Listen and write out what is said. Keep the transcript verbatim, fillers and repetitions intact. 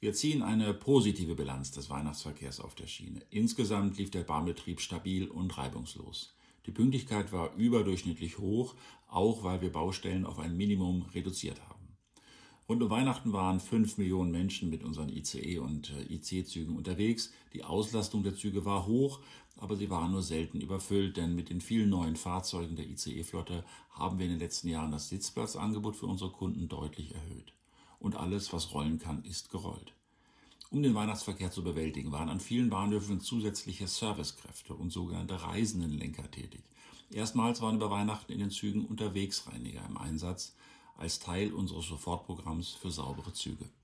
Wir ziehen eine positive Bilanz des Weihnachtsverkehrs auf der Schiene. Insgesamt lief der Bahnbetrieb stabil und reibungslos. Die Pünktlichkeit war überdurchschnittlich hoch, auch weil wir Baustellen auf ein Minimum reduziert haben. Rund um Weihnachten waren fünf Millionen Menschen mit unseren I C E- und I C-Zügen unterwegs. Die Auslastung der Züge war hoch, aber sie waren nur selten überfüllt, denn mit den vielen neuen Fahrzeugen der I C E-Flotte haben wir in den letzten Jahren das Sitzplatzangebot für unsere Kunden deutlich erhöht. Und alles, was rollen kann, ist gerollt. Um den Weihnachtsverkehr zu bewältigen, waren an vielen Bahnhöfen zusätzliche Servicekräfte und sogenannte Reisendenlenker tätig. Erstmals waren über Weihnachten in den Zügen Unterwegsreiniger im Einsatz, als Teil unseres Sofortprogramms für saubere Züge.